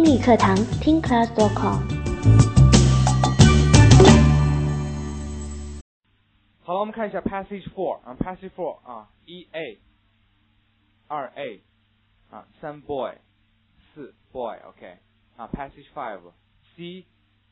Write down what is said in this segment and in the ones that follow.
语课堂听 class.com。 好了，我们看一下 passage 4啊 ，passage 4啊，1A、2A 啊，3 boy、4 boy，OK 啊 ，passage 5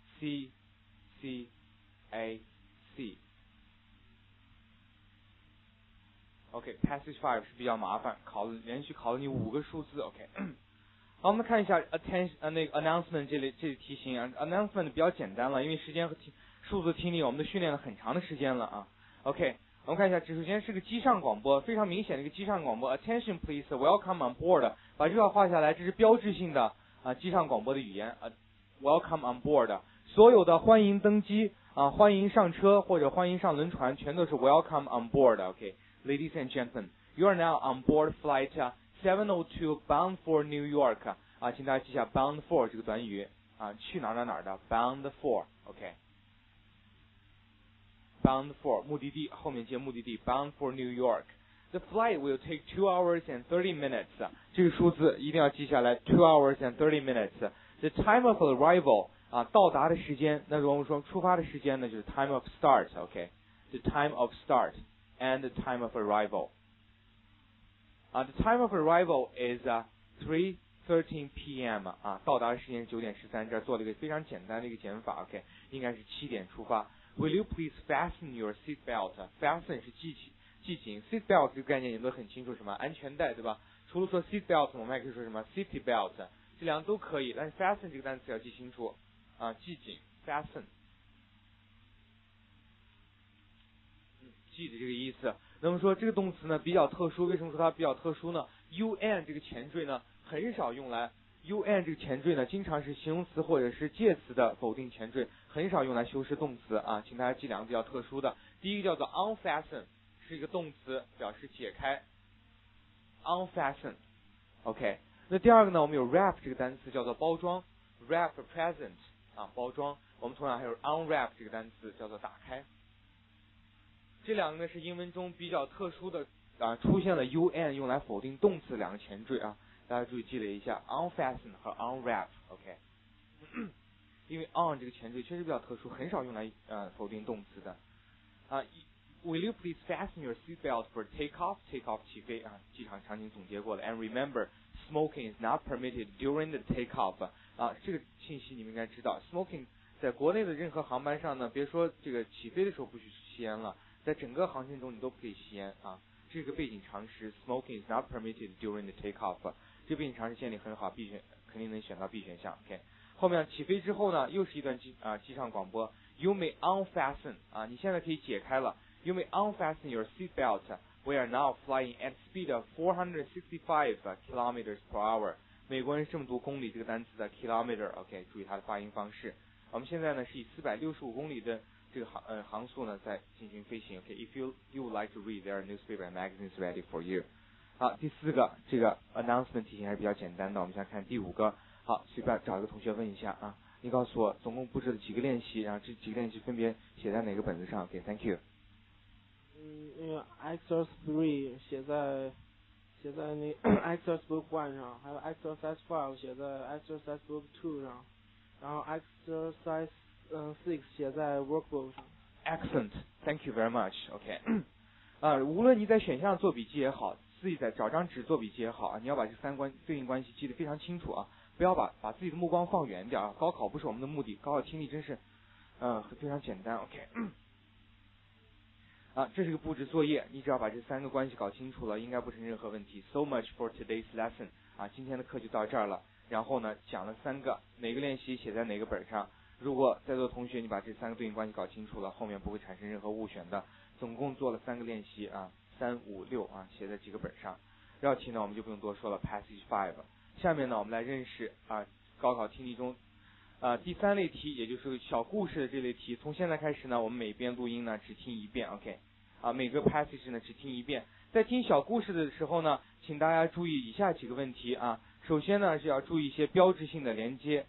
C、A、C。OK，passage 5是比较麻烦，连续考了你5个数字 ，OK。好，我们看一下 那个 announcement 这里题型啊 ，announcement 比较简单了，因为时间和数字听力我们都训练了很长的时间了啊。OK， 我们看一下，首先是个机上广播，非常明显的一个机上广播 ，Attention please, welcome on board， 把这句话画下来，这是标志性的机上广播的语言，welcome on board， 所有的欢迎登机欢迎上车或者欢迎上轮船，全都是 welcome on board，OK，Ladies and gentlemen, you are now on board flight 702 bound for New York 请大家记下 bound for 这个短语去哪儿的 bound for，OK。Bound for 目的地后面接目的地 bound for New York. The flight will take 2 hours and 30 minutes. 这个数字一定要记下来 2 hours and 30 minutes. The time of arrival 到达的时间，那如果我们说出发的时间呢，就是 time of start, OK. The time of start and the time of arrival. The time of arrival is 3:13 p.m. 到达的时间是9点13，这儿做了一个非常简单的一个减法 ，OK， 应该是7点出发。Will you please fasten your seat belt? Fasten 是系紧 ，seat belt 这个概念你们都很清楚，什么安全带，对吧？除了说 seat belt， 我们还可以说什么 safety belt， 这两个都可以，但是 fasten 这个单词要记清楚系紧 fasten， 记的这个意思。那么说这个动词呢比较特殊，为什么说它比较特殊呢 ？un 这个前缀呢很少用来。un 这个前缀呢，经常是形容词或者是介词的否定前缀，很少用来修饰动词请大家记两个比较特殊的。第一个叫做 unfasten， 是一个动词，表示解开 unfasten。OK， 那第二个呢，我们有 wrap 这个单词叫做包装 ，wrap a present 包装。我们同样还有 unwrap 这个单词叫做打开。这两个呢是英文中比较特殊的出现了 un 用来否定动词两个前缀大家注意积累一下 unfasten 和 unwrap，OK， 因为 on 这个前缀确实比较特殊，很少用来否定动词的Will you please fasten your seatbelt for takeoff? Takeoff 起飞机场场景总结过了 And remember, smoking is not permitted during the takeoff 这个信息你们应该知道 Smoking 在国内的任何航班上呢，别说这个起飞的时候不许吸烟了，在整个航线中你都不可以吸烟这个背景常识 Smoking is not permitted during the takeoff， 这个背景常识建立很好，肯定能选到 B 选项 OK。 后面起飞之后呢，又是一段机上广播 You may unfasten 你现在可以解开了 You may unfasten your seatbelt. We are now flying at speed of 465 kilometers per hour. 美国人是这么读公里这个单词的 kilometer OK， 注意它的发音方式。我们现在呢是以465公里的这个航速呢在进行飞行 OK。If you would like to read, there are newspaper and magazines ready for you。 第4个这个 announcement 题型还是比较简单的，我们先看第5个。好，随便找一个同学问一下你告诉我总共布置了几个练习，然后这几个练习分别写在哪个本子上 OK Thank you。 那个 exercise 3写在那exercise book 1上，还有 exercise 5写在 exercise book 2上，然后 exercise 6写在 workbook 上。 Excellent, thank you very much OK 无论你在选项做笔记也好，自己在找张纸做笔记也好你要把这3关对应关系记得非常清楚不要把自己的目光放远点高考不是我们的目的，高考听力真是非常简单 OK 这是个布置作业，你只要把这3个关系搞清楚了，应该不成任何问题。 So much for today's lesson 今天的课就到这儿了。然后呢讲了3个，哪个练习写在哪个本上，如果在座的同学你把这3个对应关系搞清楚了，后面不会产生任何误选的。总共做了3个练习3、5、6写在几个本上。绕题呢我们就不用多说了 passage 5。下面呢我们来认识高考听力中第3类题，也就是小故事的这类题。从现在开始呢，我们每遍录音呢只听一遍 OK 每个 passage 呢只听一遍。在听小故事的时候呢，请大家注意以下几个问题首先呢是要注意一些标志性的连接，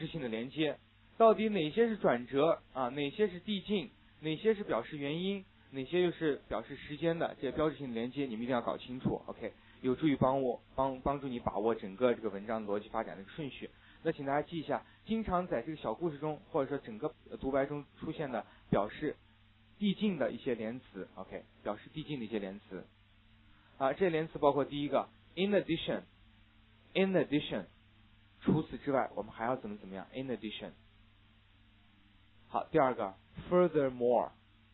到底哪些是转折哪些是递进，哪些是表示原因， 哪些又是表示时间的这些标志性的连接，你们一定要搞清楚 ，OK， 有助于帮助你把握整个这个文章逻辑发展的顺序。那请大家记一下，经常在这个小故事中或者说整个独白中出现的表示递进的一些连词 ，OK， 表示递进的一些连词这些连词包括第一个 in addition， 除此之外我们还要怎么样 in addition。 好，第二个 furthermore，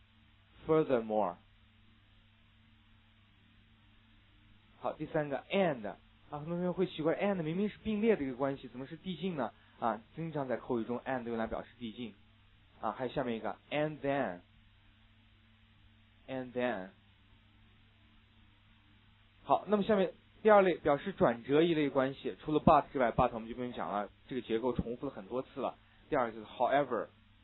好，第三个 and， 很多同学会奇怪 and 明明是并列的一个关系，怎么是递进呢？经常在口语中 and 用来表示递进还有下面一个 and then。 好，那么下面第二类表示转折一类关系，除了 but 之外 but 我们就不用讲了，这个结构重复了很多次了。第二个就是 however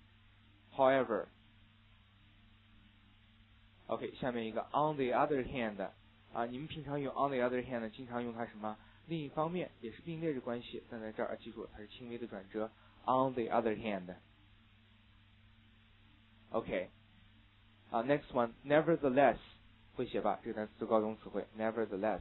OK， 下面一个 on the other hand， 你们平常用 on the other hand 经常用它什么？另一方面，也是并列的关系，但在这儿记住它是轻微的转折 on the other hand。 OK， next one nevertheless， 会写吧？这个单词是高中词汇 nevertheless。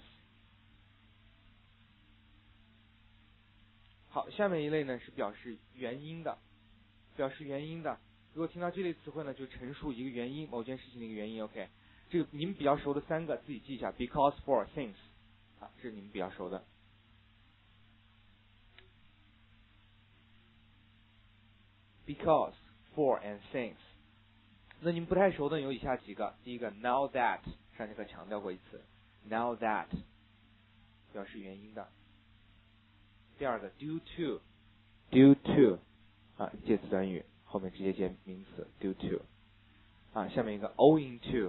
好，下面一类呢是表示原因的。如果听到这类词汇呢，就陈述一个原因，某件事情的一个原因。OK， 这个你们比较熟的三个自己记一下 ，because for since， 这是你们比较熟的。because for and since， 那你们不太熟的有以下几个，第一个 now that， 上节课强调过一次 ，now that 表示原因的。第二个 due to， 介词短语。后面直接接名词 due to， 下面一个 owing to，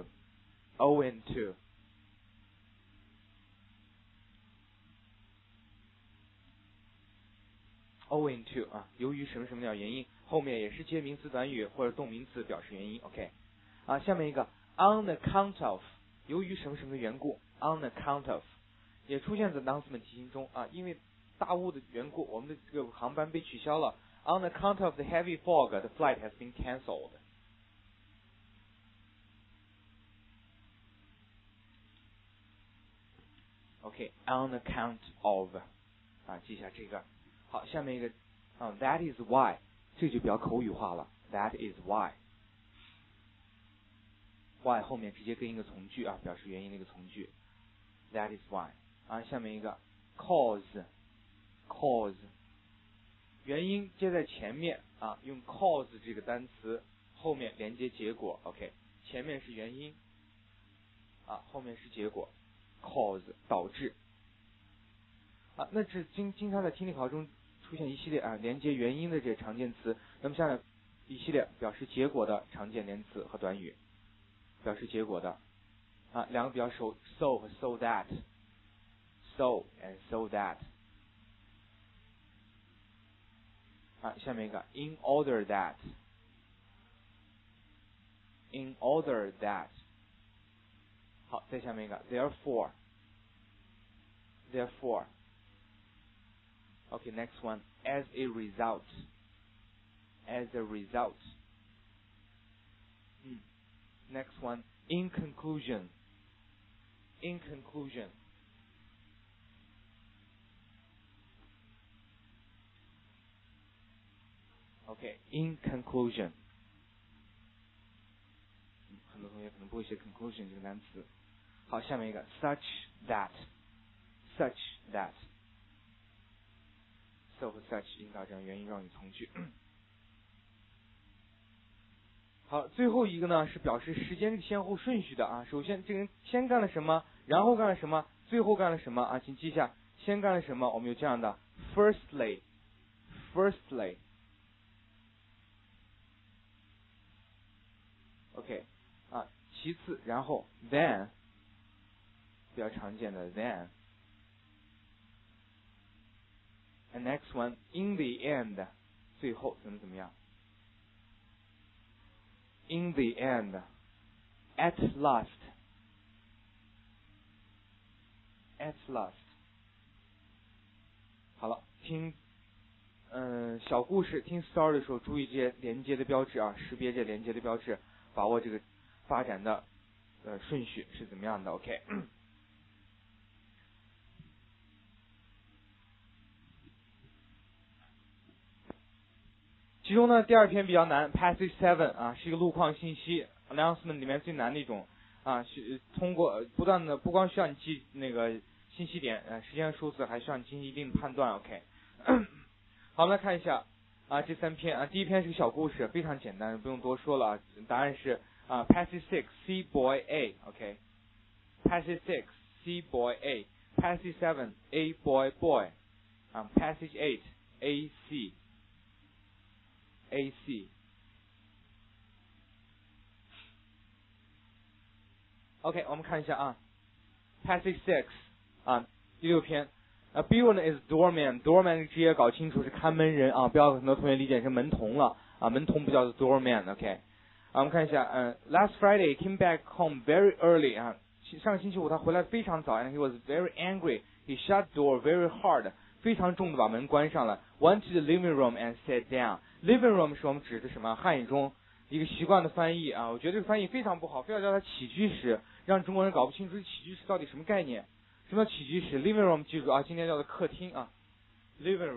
由于什么什么原因，后面也是接名词短语或者动名词表示原因 OK， 下面一个 on account of， 由于什么什么的缘故 on account of， 也出现在 announcement 题型中因为大雾的缘故，我们的这个航班被取消了。On account of the heavy fog, the flight has been cancelled. OK, on account of， 记一下这个。好，下面一个that is why， 这就比较口语化了。That is why， 后面直接跟一个从句表示原因的一个从句。That is why， 下面一个 cause， 原因接在前面用 cause 这个单词，后面连接结果 OK， 前面是原因后面是结果 cause 导致那这经常在听力考中出现一系列连接原因的这些常见词，那么下面一系列表示结果的常见连词和短语，表示结果的两个比较熟 so 和 so that， so and so that。下面一个 in order that， 好，再下面一个 therefore OK next one as a result next one in conclusion OK in conclusion， 很多同学可能不会写 conclusion 这个单词。好，下面一个 such that so 和 such 引导这样原因让你从句。好，最后一个呢是表示时间这个先后顺序的首先这个人先干了什么，然后干了什么，最后干了什么请记一下，先干了什么，我们有这样的 firstly OK 其次，然后 then 比较常见的 then and next one in the end 最后怎么样 in the end at last 好了，听小故事听 story 的时候注意这些连接的标志识别这连接的标志，把握这个发展的的顺序是怎么样的 ？OK。其中呢，第二篇比较难 ，Passage 7啊，是一个路况信息 announcement 里面最难的一种啊，通过不断的不光需要你记那个信息点，时间数字，还需要你进行一定的判断 ，OK。好，我们来看一下啊，这3篇啊，第一篇是个小故事，非常简单，不用多说了，答案是啊 ，Passage 6 C boy A，OK。Passage 6 C boy A，Passage 7 A boy boy， 啊 ，Passage 8 A C。OK， 我们看一下啊 ，Passage 6啊，第6篇，Bill 呢 is doorman 职业搞清楚是看门人啊，不要很多同学理解成门童了啊，门童不叫做 doorman，OK。我们看一下，Last Friday he came back home very early 啊，上个星期五他回来非常早 ，and he was very angry. He shut door very hard， 非常重的把门关上了。Went to the living room and sat down。Living room 是我们指的什么？汉语中一个习惯的翻译啊，我觉得这个翻译非常不好，非要叫它起居室，让中国人搞不清楚起居室到底什么概念。什么叫起居室 ？Living room 记住啊，今天叫做客厅啊 ，living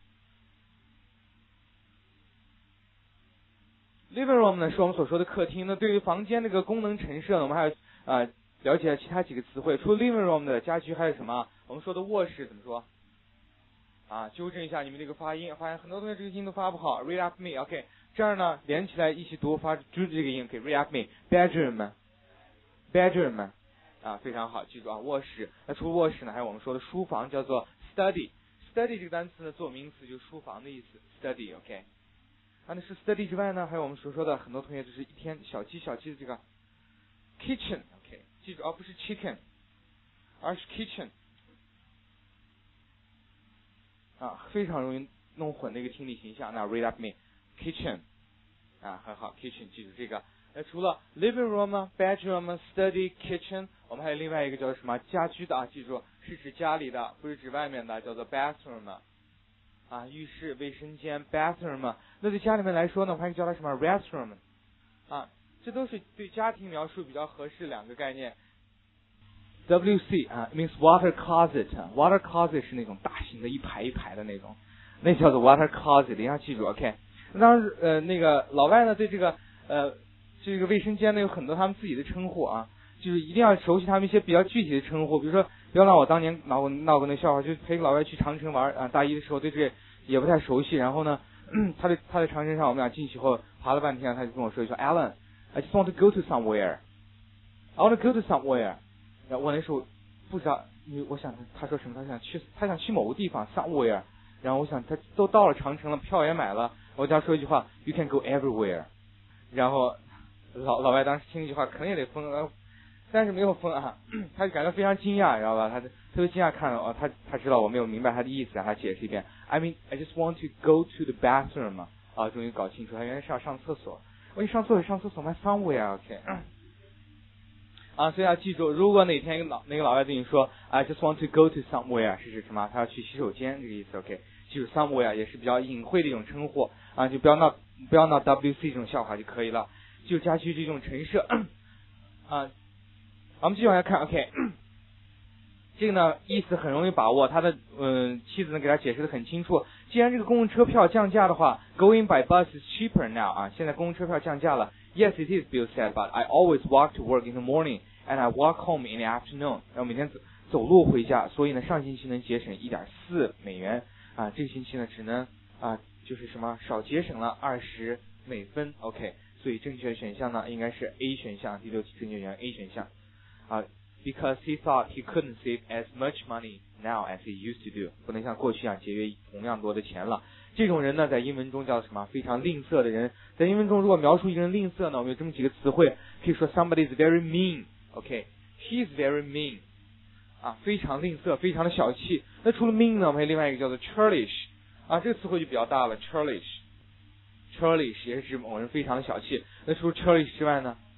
room。Living room 呢是我们所说的客厅。那对于房间这个功能陈设呢，我们还要了解其他几个词汇。除了 living room 的家居还有什么？我们说的卧室怎么说？啊，纠正一下你们这个发音，发现很多同学这个音都发不好。Read after me，OK。这样呢，连起来一起读，发出这个音，可以 read after me。Bedroom，啊，非常好，记住啊，卧室。那除了卧室呢，还有我们说的书房，叫做 study。study 这个单词呢，做名词就是书房的意思 ，study，OK。那是 study 之外呢，还有我们所说的很多同学就是一天小鸡的这个 kitchen，OK， 记住不是 chicken， 而是 kitchen。啊，非常容易弄混的一个听力形象。那 read up me kitchen， 啊，很好 kitchen， 记住这个。除了 living room、bedroom、study、kitchen， 我们还有另外一个叫什么家居的啊，记住是指家里的，不是指外面的，叫做 bathroom。啊，浴室、卫生间 bathroom。那对家里面来说呢，我们还可以叫它什么 restroom。啊，这都是对家庭描述比较合适两个概念。WC 啊 means water closet。water closet 是那种大型的一排一排的那种，那叫做 water closet， 一定要记住 OK。当然那个老外呢对这个卫生间呢有很多他们自己的称呼啊，就是一定要熟悉他们一些比较具体的称呼。比如说，不要让我当年闹过那笑话，就陪老外去长城玩啊，大一的时候对这个也不太熟悉，然后呢他在长城上我们俩进去以后爬了半天，他就跟我说Alan I just want to go to somewhere， I want to go to somewhere。然后我那时候不知道，我想他说什么，他想去某个地方 somewhere。然后我想他都到了长城了，票也买了，我就要说一句话 You can go everywhere。然后老外当时听这句话可能也得疯，但是没有疯啊，他就感到非常惊讶，知道吧？他特别惊讶看了他知道我没有明白他的意思，让他解释一遍 I mean I just want to go to the bathroom。 啊，终于搞清楚他原来是要上厕所。我一上厕所买 somewhere OK。啊，所以要记住，如果哪天那个老外对你说 I just want to go to somewhere 是指什么？他要去洗手间这个意思 OK。记住 somewhere 也是比较隐晦的一种称呼啊，就不要闹 WC 这种笑话就可以了。就家居这种陈设啊，我们继续往下看 OK。这个呢意思很容易把握，他的妻子呢给他解释的很清楚。既然这个公共车票降价的话 ，Going by bus is cheaper now 啊，现在公共车票降价了。Yes, it is, Bill said, but I always walk to work in the morning and I walk home in the afternoon。然后每天走路回家，所以呢上星期能节省1.4美元啊，这个星期呢只能就是什么少节省了20美分 OK。所以正确选项呢应该是 A 选项，第6题正确选项 A 选项啊。Because he thought he couldn't save as much money now as he used to do， 不能像过去一样节约同样多的钱了。这种人呢，在英文中叫什么？非常吝啬的人。在英文中，如果描述一个人吝啬呢，我们有这么几个词汇，可以说 somebody is very mean。OK，he is very mean， 啊，非常吝啬，非常的小气。那除了 mean 呢，我们还有另外一个叫做 churlish， 啊，这个词汇就比较大了 ，churlish 也是指某人非常的小气。那除了 churlish 之外呢，